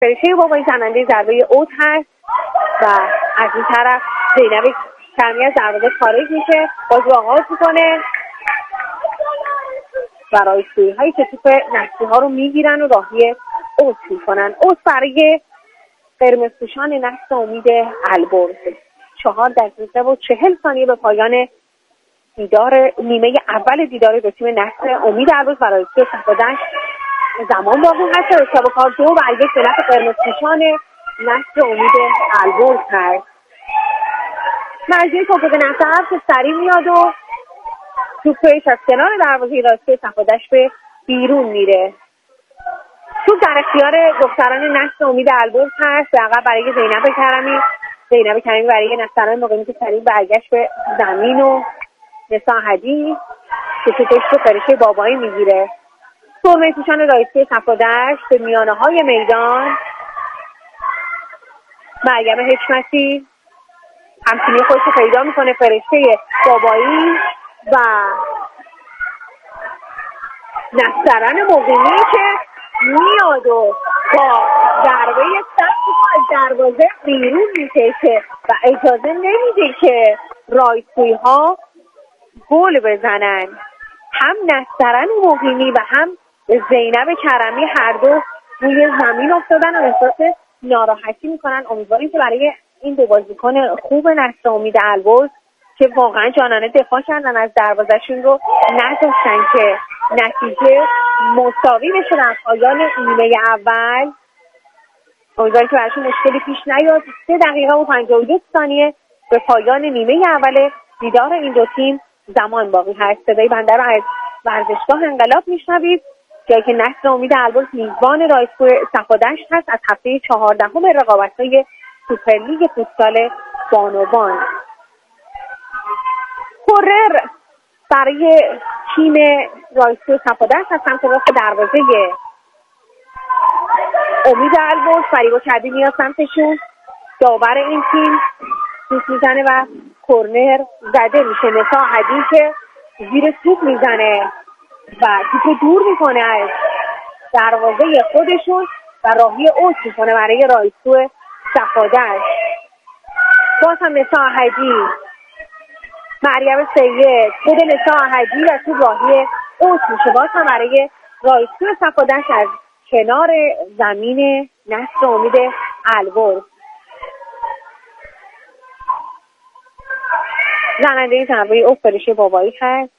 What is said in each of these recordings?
فرشته بابایی زننده ضربه اوت هست و از این طرف زینب کرمی از دروازه خارج میشه. بازی آغاز میکنه و رایسویی هایی که توپ نسلی ها رو میگیرن و راهی اوت میکنن. اوت برای قرمزپوشان نسل امید البرز. 4 دقیقه و 40 ثانیه به پایان نیمه اول دیدار دو تیم نسل امید البرز و رایسویی صفادش زمان باقی هست. ارتباط کار 2 و 1 به نفع قرمزپوشان نسل امید البرز هست. مرجعی توفیق نصر که سریع میاد و توپش از کنار دروازه رایسویی صفادش به بیرون میره. توپ در اختیار دختران نسل امید البرز هست. به عقب برای زینب کرمی برای نصران مقیمی که سریع برگشت به زمین و نساهدی که توپش رو فرشته بابایی میگیره. سرمه پوشان رایسویی صفادش به میانه های میدان. مریم حکمتی همچنین خودش رو پیدا میکنه. فرشته بابایی و نصران مقیمی که میاد و با ضربه سختی از دروازه بیرون میکشه و اجازه نمیده که رایسویی ها گل بزنن. هم نصران مقیمی و هم زینب کرمی هر دو روی زمین افتادن و احساس ناراحتی میکنن. امیدواریم که برای این دو بازیکن خوب نسل امید البرز که واقعا جانانه دفاع کردن از دروازه‌شون رو نذاشتن که نتیجه مساوی بشه در پایان نیمه اول. امیدواریم که براشون مشکلی پیش نیاد. 3 دقیقه و 52 ثانیه به پایان نیمه اول دیدار این دو تیم زمان باقی هست. صدای بنده رو از ورزشگاه انقلاب میشنوید، جایی که نسل امید البرز میزبان رایسویی صفادشت هست از هفته 14 رقابت‌های سوپرلیگ فوتسال بانوان. کورنر برای تیم رایسویی صفادشت از سمت راست دروازه امید البرز. فریبا کبی میاد سمتشون. داور این تیم توپ میزنه و کورنر زده میشه. نساهدی که زیر توپ میزنه و توپ دور میکنه از دروازه خودشون و راهی اوت میکنه برای رایسویی صفادشت. باز هم نساهدی، مریم سید، خود نساهدی و توپ راهی اوت میشه. باز هم برای رایسویی صفادشت از کنار زمین نسل امید البرز. زننده ضربه اوت فرشته بابایی هست.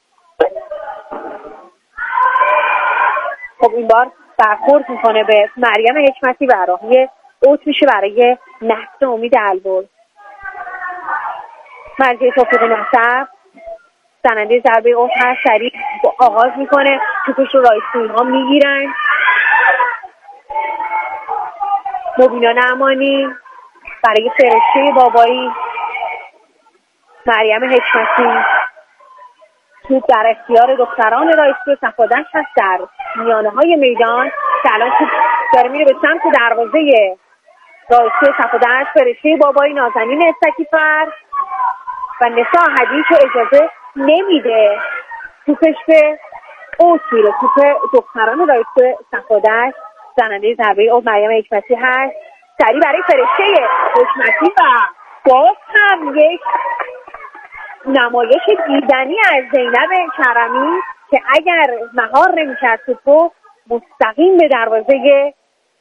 خب این بار برخورد میکنه به مریم حکمتی و راهی اوت میشه برای نسل امید البرز. مرجع توفیق نصر زننده ضربه اوت هست. سریع آغاز میکنه. توپش رو رایسویی ها میگیرن. مبینا نعمانی برای فرشته بابایی. مریم حکمتی. توپ در اختیار دختران رایسویی صفادشت هست در میانه های میدان که الان توپ داره میره به سمت دروازه رایسویی صفادشت. فرشته بابایی، نازنین استکیفر و نساهدی که اجازه نمیده توپش به اوت میره. توپ دختران رایسویی صفادشت. زننده ضربه اوت مریم حکمتی هست. سریع برای فرشته حکمتی و باز هم یک نمایش دیدنی از زینب کرمی که اگر مهار نمی‌کرد توپو مستقیم به دروازه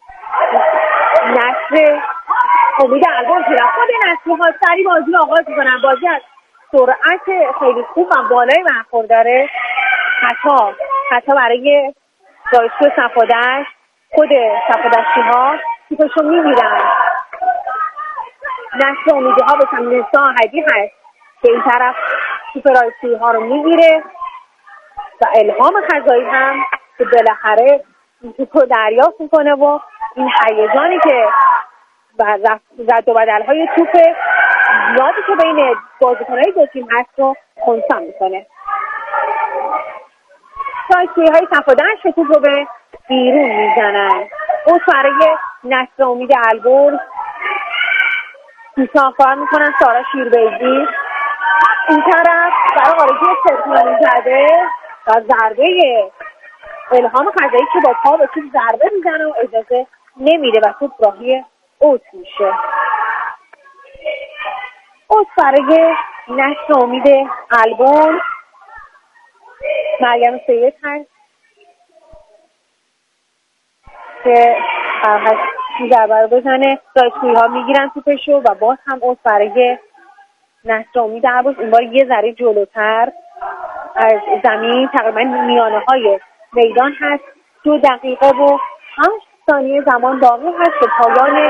نسل امید البرز میره. خود نسلی ها سریع بازی آغاز میکنن. بازی از سرعت خیلی خوب و بالای برخورداره. خطا برای رایسویی صفادشت. خود صفادشتی ها توپشو میگیرن. نسل امیدی ها به سمت نساهدی هست که این طرف توپ رایسویی ها رو میگیره و الهام خزایی هم که بالاخره این توپ رو دریافت میکنه و این هیجانی که رد و بدل های توپ زیادی که بین بازیکن‌های دو تیم هست رو خنثی میکنه. رایسویی های صفادشت توپ رو به بیرون میزنن. اوت برای نسل امید البرز. کار میکنن سارا شیربیزی. این طرف برای آرزوی ترکمانی زده و ضربه الهام خزایی که با پا به توپ ضربه میزنه و اجازه نمیره و توپ راهی اوت میشه. اوت برای نصر امید البرز. مریم سید هست که ضربه رو بزنه. رایسکویی ها میگیرن توپشو و باز هم اوت برای نصر امید البرز. این بار یه ذره جلوتر از زمین، تقریبا میانه های میدان هست. 2 دقیقه و 8 ثانیه زمان باقی هست به پایان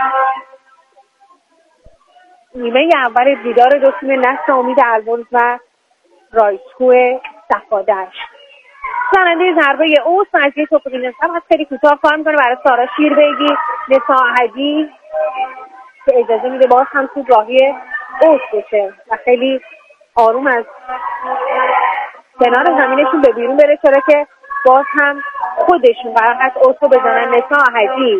نیمه اول دیدار دو تیم نصر امید البرز و رایسکو صفادشت. زننده ضربه اوت مزیه توفیقی نسب هست. خیلی کوتاه کار میکنه برای سارا شیربیگی. نسا احدی که اجازه میده باز هم توپ راهی اوت بشه و خیلی آروم از کنار زمینشون به بیرون بره، چرا که باز هم خودشون قرار هست اوتو بزنن. نسا احدی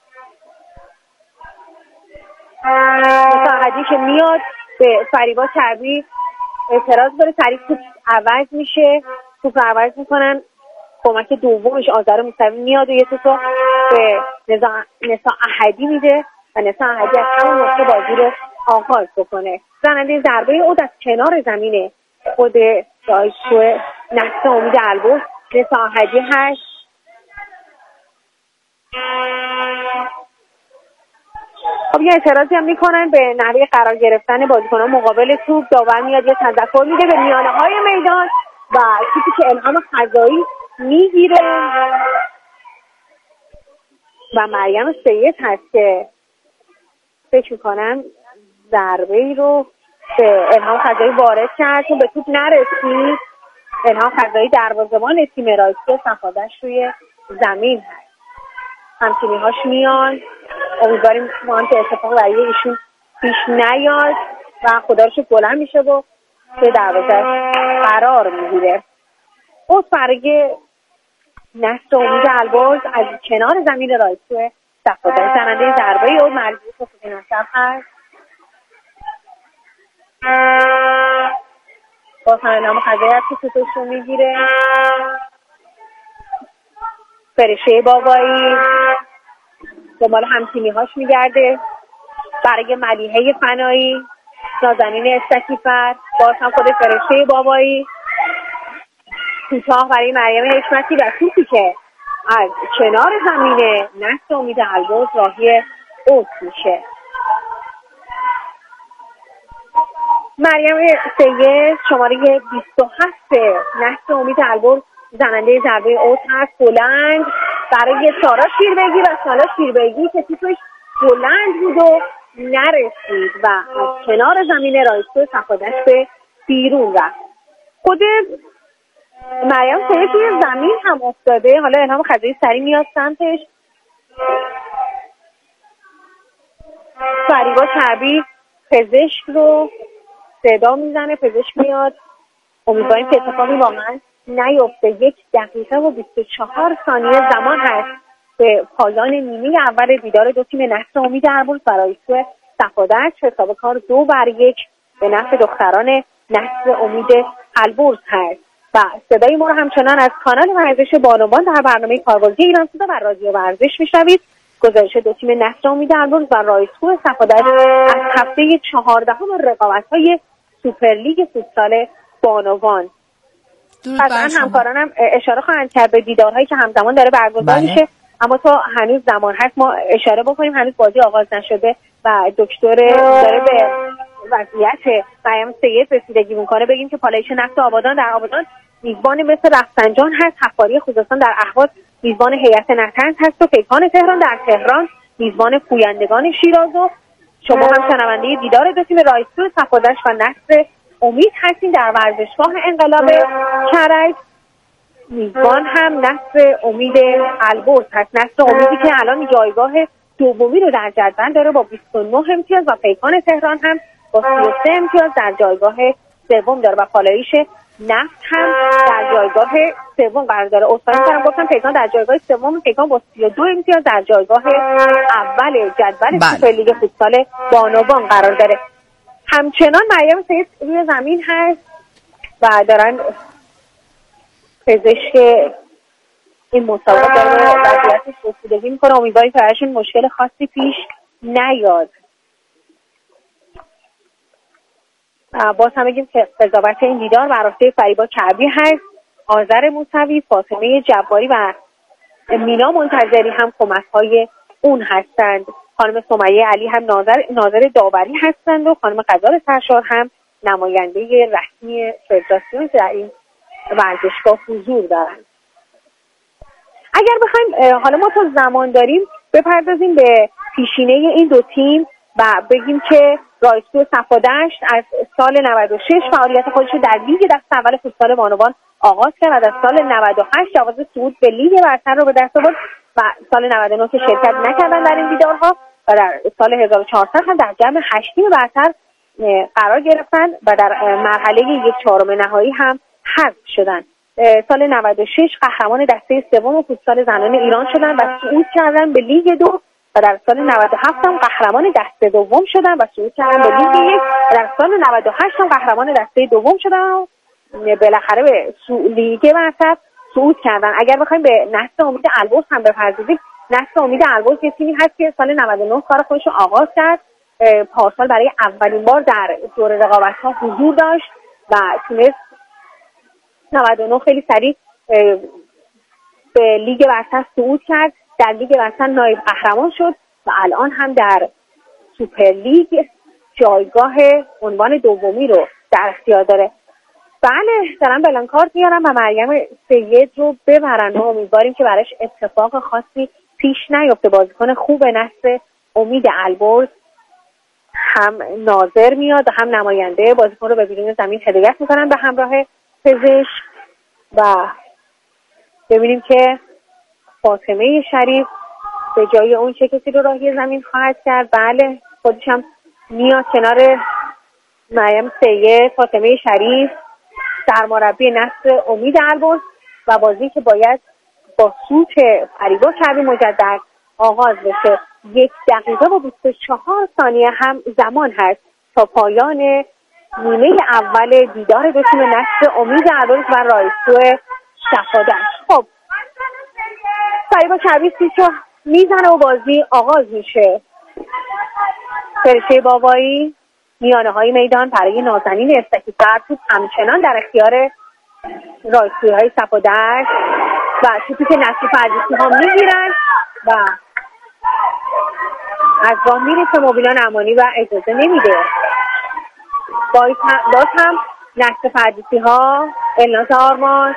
که میاد به فریبا چربی اعتراض داره، سریع توپ عوض میشه، توپ عوض میکنن. کمک دومش آذر موسوی میاد و یه توپ به نسا احدی میده و نسا احدی از همون وقت بازی رو آغاز بکنه. زننده ضربه اوت از کنار زمین خود رایسکو نصر امید البرز نسا احدی هست. خب یه اعتراضی هم میکنن به نحوه قرار گرفتن بازیکنان مقابل توپ. داور میاد یه تذکر میده به میانه های میدان و توپی که الهام خزایی میگیره و مریم سید هست که فکر میکنم ضربه ای رو به الهام خزایی وارد کرد چون به توپ نرسید. الهام خزایی دروازه‌بان تیم رایسکو صفادشت روی زمین هست. همتیمی هاش میان، امیدواریم ما که اتفاق برای ایشون پیش نیاد و خدا رو شکر بلند میشه و به دروازه قرار میگیره. اوت برای نصر امید البرز از کنار زمین رایسکو صفادشت. زننده ضربه اوت مرزی توفیقی نسب هست. باز هم الهام خزایی از توپش رو میگیره. فرشه بابایی دنبال همتیمی هاش میگرده برای ملیحه فنایی. نازنین استکیفر، باز هم خود فرشه بابایی کوتاه برای مریم حکمتی و توپی که از کنار زمین نصر امید البرز راهی اوت میشه. مریم سید شماره 27 نصر امید البرز زننده ضربه اوت هست. بلند برای سارا شیربیگی و سارا شیربیگی که توپش بلند بود و نرسید و از کنار زمین رایسکو صفادشت به بیرون رفت. خود مریم سید توی زمین هم افتاده. حالا الهام خزایی سریع میاد سمتش. فریبا چربی پزشک رو صدا میزنه، پزشک میاد. امیدواریم که اتفاقی واقعا نیفته. 1 دقیقه و 24 ثانیه زمان هست به پایان نیمه اول دیدار دو تیم نصر امید البرز و رایسکو صفادشت. حساب کار 2-1 به نفع دختران نصر امید البرز هست و صدای ما رو همچنان از کانال ورزش بانوان در برنامه کاربازی ایرانسودا و رادیو ورزش میشنوید. گزارش دو تیم نصر امید البرز و رایسکو صفادشت از هفته 14 رقابت‌های سوپرلیگ فوتسال بانوان. قطعا همکارانم اشاره خواهند کرد به دیدارهایی که همزمان داره برگزار میشه، اما تا هنوز زمان هست ما اشاره بکنیم هنوز بازی آغاز نشده و دکتر داره به وضعیت مریم سید رسیدگی میکنه. بگیم که پالایش نفت آبادان در آبادان میزبان مثل رفسنجان هست. حفاری خوزستان در اهواز میزبان هیئت نطنز هست و پیکان تهران در تهران میزبان پویندگان شیراز. و شما هم شنونده دیدار دو تیم رایسکو صفادشت و نصر امید هستین. در ورزشگاه انقلاب کرج میزبان هم نصر امید البرز هست. نصر امیدی که الان جایگاه دومی رو در جدول داره با 29 امتیاز و پیکان تهران هم با 33 امتیاز در جایگاه سوم داره و پالایش نفت هم در جایگاه سوم قرار داره. اصلا می‌کنم گفتم پیکان در جایگاه سوم، پیکان با 32 امتیاز در جایگاه اول جدول سوپرلیگ فوتسال بانوان قرار داره. همچنان مریم سید روی زمین هست و دارن پزشک این مسابقه داره وضعیتش رسیدگی میکنه. امیدواریم که براشون مشکل خاصی پیش نیاد. باز هم بگیم که قضاوت این دیدار بر عهده فریبا کعبی هست. آذر موسوی، فاطمه جباری و مینا منتظری هم کمک‌های اون هستند. خانم سمیه علی هم ناظر داوری هستند و خانم غزال سرشار هم نماینده رسمی فدراسیون در این ورزشگاه حضور دارند. اگر بخوایم حالا ما تا زمان داریم بپردازیم به پیشینه این دو تیم و بگیم که رایسکو صفادشت از سال 96 فعالیت خودش رو در لیگ دست اول فوتبال بانوان آغاز کرد و در سال 98 جواز صعود به لیگ برتر رو به دست آورد و سال 99 که شرکت نکردن در این دیدارها و در سال 1400 هم در جمع 8 تیم برتر قرار گرفتن و در مرحله 1/4 نهایی هم حذف شدند. سال 96 قهرمان دسته سوم فوتسال زنان ایران شدن و صعود کردن به لیگ 2 و در سال 97 هم قهرمان دسته دوم شدن و صعود کردن به لیگ 1 و در سال 98 هم قهرمان دسته دوم شدن و بالاخره به لیگ برتر صعود کردن. اگر بخوایم به نسل امید البرز هم بپردازیم، نسل امید البرز یه تیمی هست که سال 99 کار خودش رو آغاز کرد. پارسال برای اولین بار در دور رقابت‌ها حضور داشت و تونست 99 خیلی سریع به لیگ برتر صعود کرد، در لیگ برتر نایب قهرمان شد و الان هم در سوپر لیگ جایگاه عنوان دومی رو در اختیار داره. بله دارم بلانکارت میارم و مریم سید رو ببرن و امیدواریم که براش اتفاق خاصی پیش نیفته. بازیکن خوب نسل امید البرز هم ناظر میاد و هم نماینده بازیکن رو به بیرون زمین هدایت میکنن به همراه پزشک و ببینیم که فاطمه شریف به جای اون چه کسی رو راهی زمین خواهد کرد. بله خودش هم میاد کنار مریم سید. فاطمه شریف سرمربی نسل امید البرز و بازی که باید با سوت فریبا کعبی مجدد آغاز بشه. 1 دقیقه و 24 ثانیه هم زمان هست تا پایان نیمه اول دیدار دو تیم نسل امید البرز و رایسکو صفادشت. خب فریبا کعبی سیچو میزنه و بازی آغاز میشه. فرشته بابایی میانه های میدان برای نازنین استکی توپ همچنان در اختیار رایسکوی های صفادشت و توپی که نصیف عزیزی ها میگیرن و از راه میرسه موبیلان امانی و اجازه نمیده. باز هم نصیف عزیزی ها الناز آرمان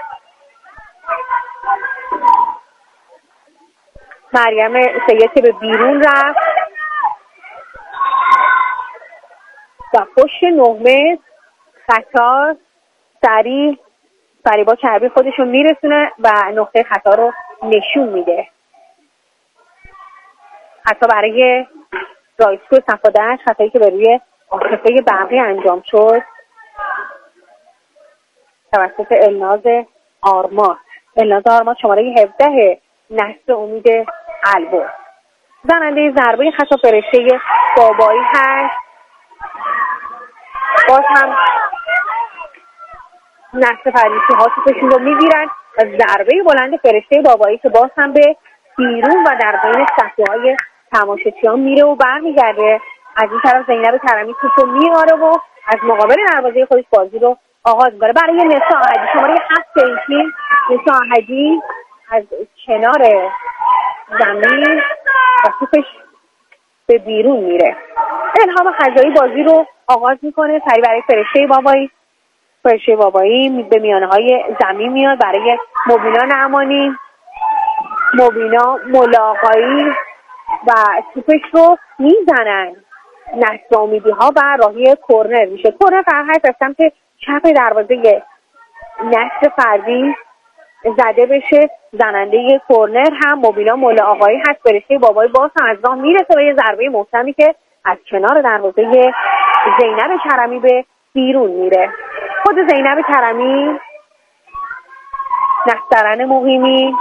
مریم سید که به بیرون رفت و پشت 9 متر خطا سریع فریبا کعبی خودشون میرسونه و نقطه خطا رو نشون میده. خطا برای رایسکو صفادشت، خطایی که به روی عاطفه برقی انجام شد توسط الناز آرمان. الناز آرمان شماره 17 نسل امید البرز. زننده ضربه خطا فرشته بابایی هست. باز هم نسل فریسی ها توپشون رو میگیرن و ضربه بلند فرشته بابایی که باز هم به بیرون و در بین صفحه‌های تماشاچیان میره و برمیگرده. از این طرف زینب کرمی توپ رو میاره و از مقابل دروازه خودش بازی رو آغاز می‌کنه برای نسا احدی شماره 7 این تیم. نسا احدی از کنار زمین و توپش به بیرون میره. الهام خزایی بازی رو آغاز میکنه سری برای فرشته بابایی. فرشته بابایی به میانه های زمین میاد برای مبینا نعمانی. مبینا ملاقایی و توپش رو میزنن نسل امیدی ها و راهی کورنر میشه. کورنر قرار هست از سمت چپ دروازه نسل فردی زده بشه. زننده کورنر هم مبینا ملاقایی هست. فرشته بابایی باز هم از راه میرسه و یه ضربه محکمی که از کنار دروازه زینب کرمی به بیرون میره. خود زینب کرمی، نسترن مقیمی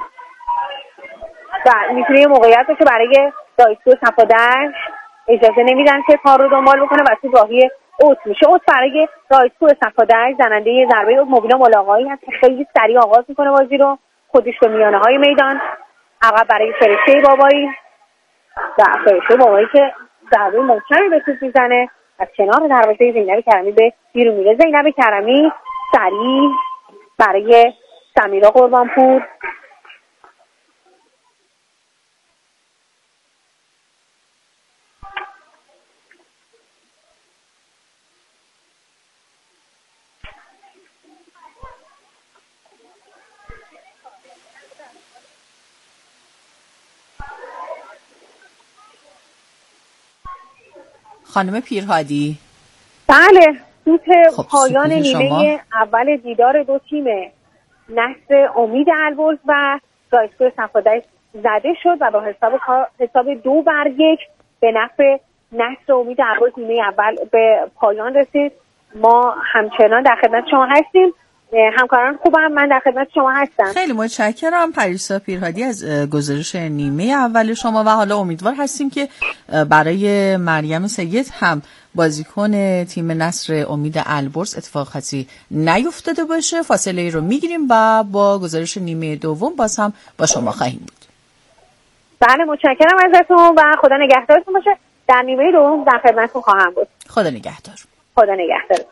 و میتونه یه موقعیت باشه برای رایسکو صفادشت. اجازه نمیدن که کار رو دنبال بکنه و تو راهی اوت میشه. اوت برای رایسکو صفادشت زننده ضربه مبینا ملاقایی هست که خیلی سریع آغاز میکنه بازی رو خودش به میانه های میدان عقب برای فرشته بابایی و فرشته بابایی که ضربه محکمی به توپ میزنه از کنار دروازه زینب کرمی به بیرون میره. زینب کرمی سریع برای سمیرا قربانپور، خانم پیرهادی. بله، توپ خب پایان نیمه اول دیدار دو تیم نصر امید البرز و رایسکو صفادی زده شد و با حساب 2-1 به نفع نصر امید البرز نیمه اول به پایان رسید. ما همچنان در خدمت شما هستیم. همکاران خوبم، من در خدمت شما هستم. خیلی متشکرم پریسا پیرهادی از گزارش نیمه اول شما و حالا امیدوار هستیم که برای مریم سید هم بازیکن تیم نصر امید البرز اتفاق خاصی نیفتاده باشه. فاصله رو میگیریم و با گزارش نیمه دوم باز هم با شما خواهیم بود. بله متشکرم ازتون و خدا نگهدارتون باشه. در نیمه دوم در خدمتتون خواهم بود. خدا نگهدار. خدا نگهدارتون.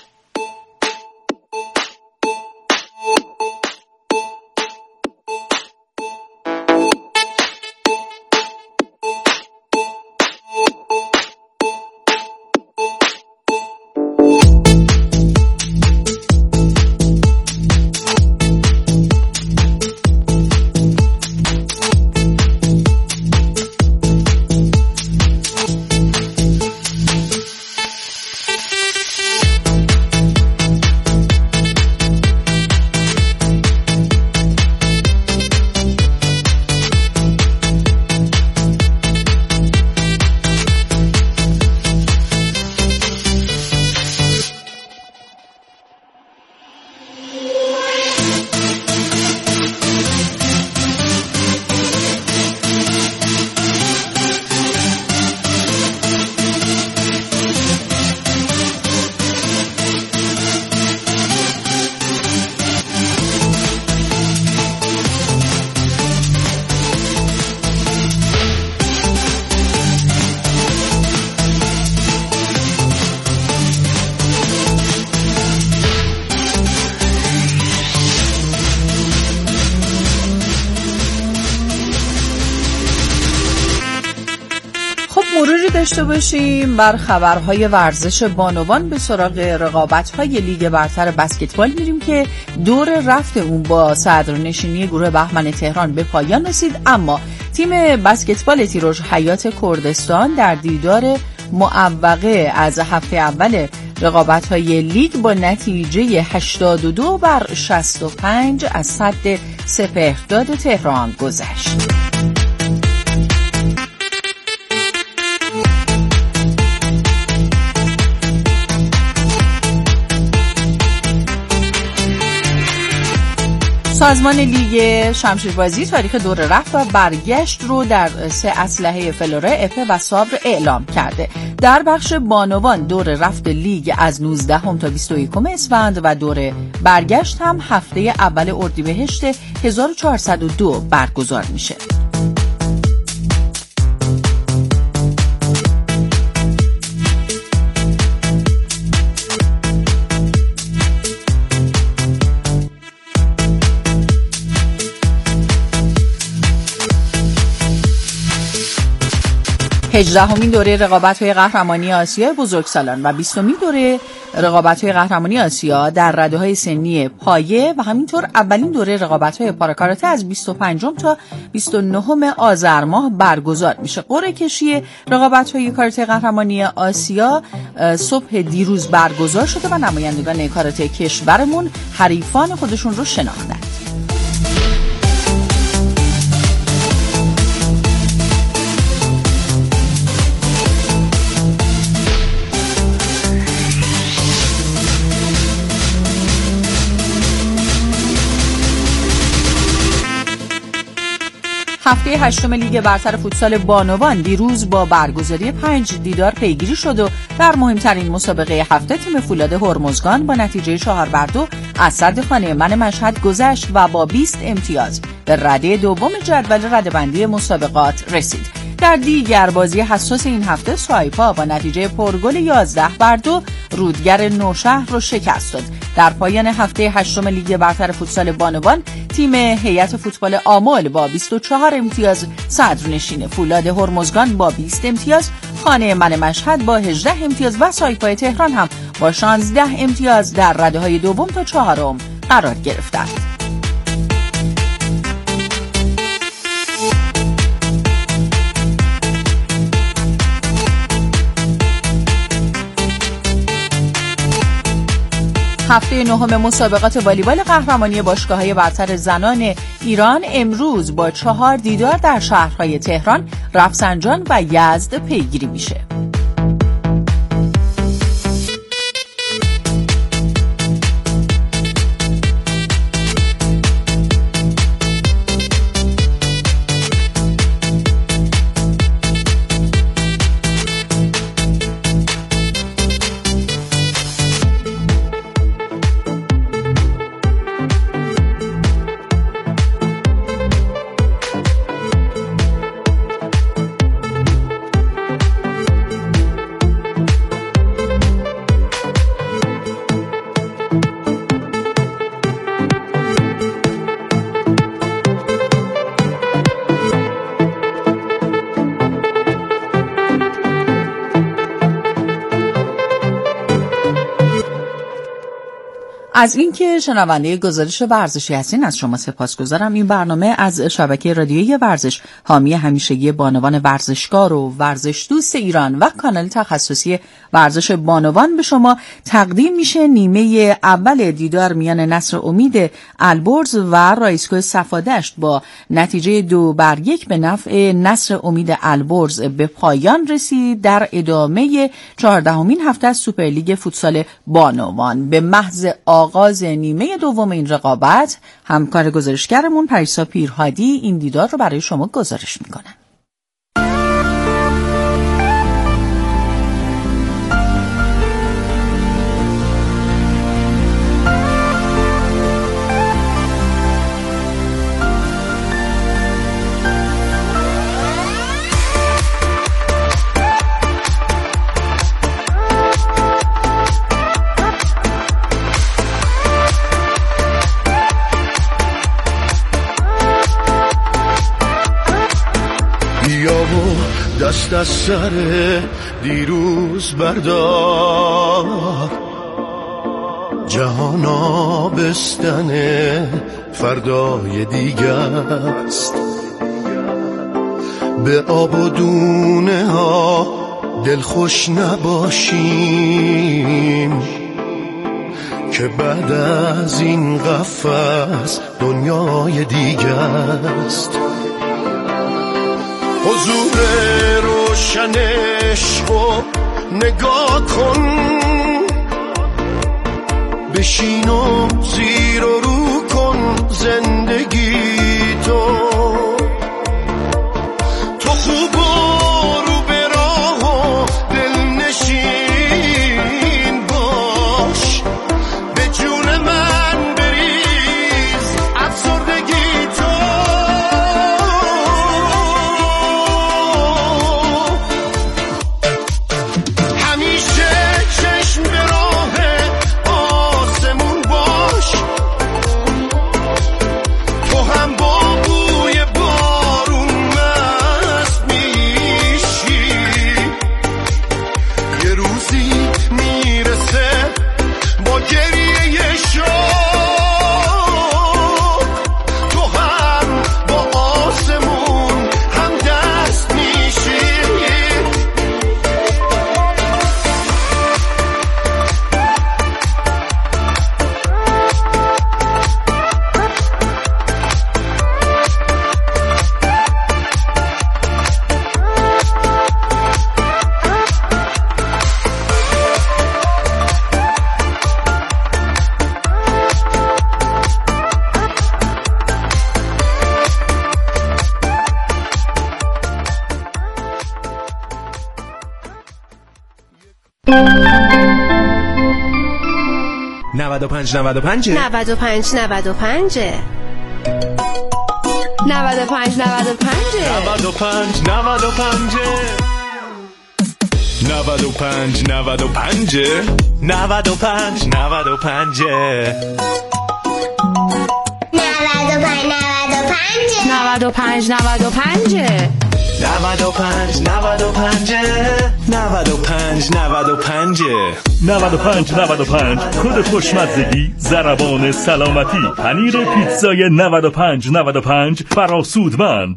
مروری داشته باشیم بر خبرهای ورزش بانوان. به سراغ رقابت‌های لیگ برتر بسکتبال میریم که دور رفت اون با صدرنشینی گروه بهمن تهران به پایان رسید، اما تیم بسکتبال تیروژ حیات کردستان در دیدار معوقه از هفته اول رقابت‌های لیگ با نتیجه 82-65 از سد سپهرداد تهران گذشت. سازمان لیگ شمشیربازی تاریخ دور رفت و برگشت رو در 3 اسلحه فلوره، اپه و سابر اعلام کرده. در بخش بانوان دور رفت لیگ از 19 تا 21 اسفند و دور برگشت هم هفته اول اردیبهشت 1402 برگزار میشه. هجدهمین دوره رقابت‌های قهرمانی آسیا بزرگسالان و 20مین دوره رقابت‌های قهرمانی آسیا در رده‌های سنی پایه و همینطور اولین دوره رقابت‌های پاراکاراته از 25 تا 29 آذر ماه برگزار میشه. قرعه کشی رقابت‌های کاراته قهرمانی آسیا صبح دیروز برگزار شده و نمایندگان کاراته کشورمون حریفان خودشون رو شناختند. هفته هشتم لیگ برتر فوتسال بانوان دیروز با برگزاری 5 دیدار پیگیری شد و در مهمترین مسابقه هفته تیم فولاد هرمزگان با نتیجه 4-2 از صدر خانه من مشهد گذشت و با 20 امتیاز به رده دوم جدول رده‌بندی مسابقات رسید. در دیگر بازی حساس این هفته سوایپا با نتیجه پرگل 11-2 رودگر نوشهر رو شکست داد. در پایان هفته هشتم لیگ برتر فوتسال بانوان تیم هیئت فوتبال آمل با 24 امتیاز صدرنشین، فولاد هرمزگان با 20 امتیاز، خانه من مشهد با 18 امتیاز و سایپای تهران هم با 16 امتیاز در رده‌های دوم تا چهارم قرار گرفتند. هفته نهم مسابقات والیبال قهرمانی باشگاه‌های برتر زنان ایران امروز با 4 دیدار در شهرهای تهران، رفسنجان و یزد پیگیری میشه. از اینکه شنونده گزارش ورزشی هستین از شما سپاسگزارم. این برنامه از شبکه رادیویی ورزش، حامی همیشگی بانوان ورزشکار و ورزش دوست ایران و کانال تخصصی ورزش بانوان به شما تقدیم میشه. نیمه اول دیدار میان نصر امید البرز و رایسکو صفادشت با نتیجه 2-1 به نفع نصر امید البرز به پایان رسید. در ادامه 14مین هفته از سوپرلیگ فوتسال بانوان به محض آغاز نیمه دوم این رقابت همکار گزارشگرمون پریسا پیرهادی این دیدار رو برای شما گزارش میکنن. دست از سر دیروز بردار، جهان آبستن فردای دیگه است. به آب و دونه ها دلخوش نباشیم که بعد از این قفس دنیای دیگه است. حضور روشن عشقو نگاه کن، بشین و زیر و رو کن زندگی تو خوب و رو به راه و دلنشین باش، به جون من بریز افسردگی تو. تو 95 95 95 95 95 کد خوشمزگی، ضربان سلامتی، پنیر پیتزای 95 فراسودمند.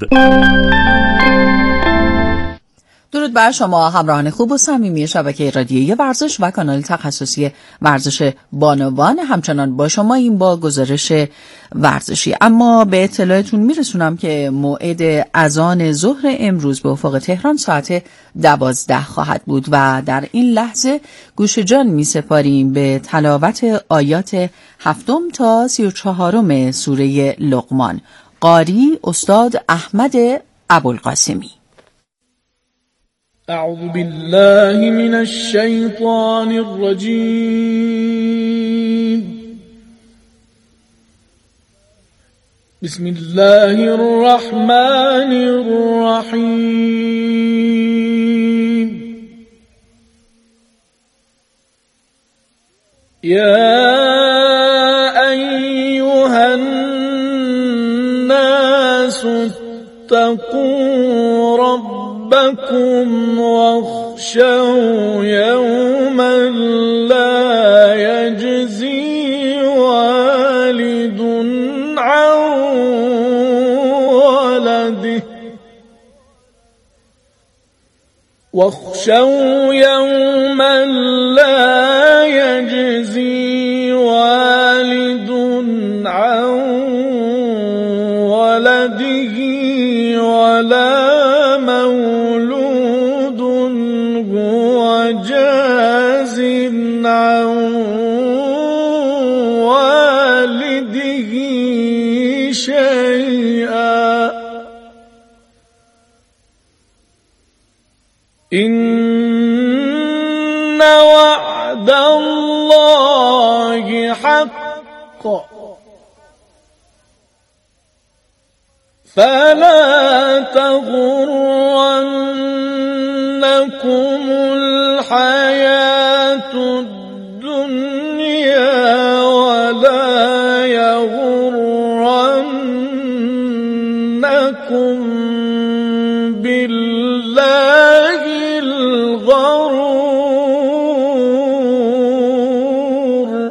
درود بر شما همراهان خوب و صمیمی شبکه رادیویی ورزش و کانال تخصصی ورزش بانوان. همچنان با شما این با گزارش ورزشی. اما به اطلاعتون میرسونم که موعد اذان ظهر امروز به افق تهران ساعت 12 خواهد بود و در این لحظه گوش جان میسپاریم به تلاوت آیات 7 تا 34 سوره لقمان. قاری استاد احمد ابوالقاسمی. أعوذ بالله من الشيطان الرجيم. بسم الله الرحمن الرحيم. يا أيها الناس اتقوا ربكم واخشوا يوما لا يجزي والد عن ولده واخشوا يوما لا يجزي والد عن ولده ولا مولود هو جاز عن والده شيئا إن وعد الله حق فلا تغرنكم الحياة الدنيا ولا يغرنكم بالله الغرور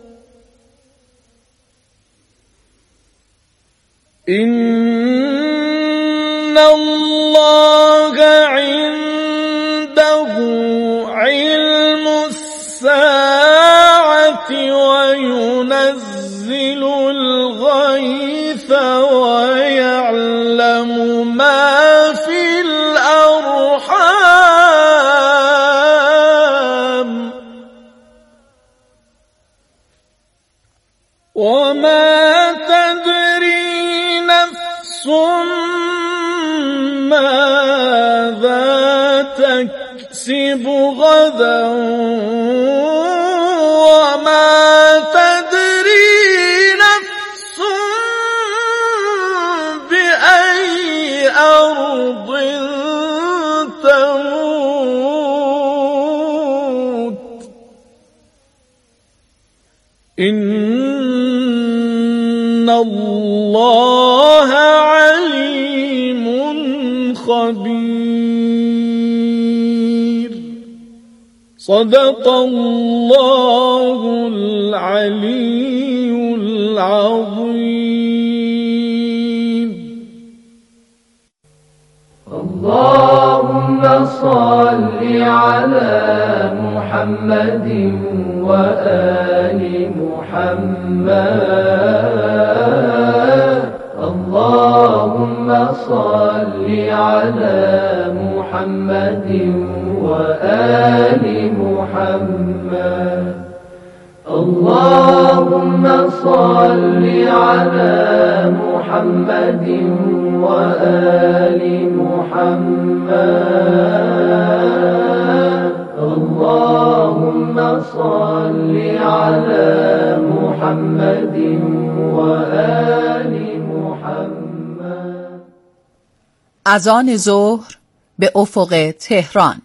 إن الله عنده علم الساعة وينزل الغيث ويعلم ما في الأرحام وما تدري نفس ماذا تكسب غدا وما تدري نفس بأي أرض تموت إن الله عليم خبير. صدق الله العلي العظيم. اللهم صل على محمد وآل محمد. اللهم صل على محمد وآل محمد. اللهم صل على محمد وآل محمد. اذان ظهر به افق تهران.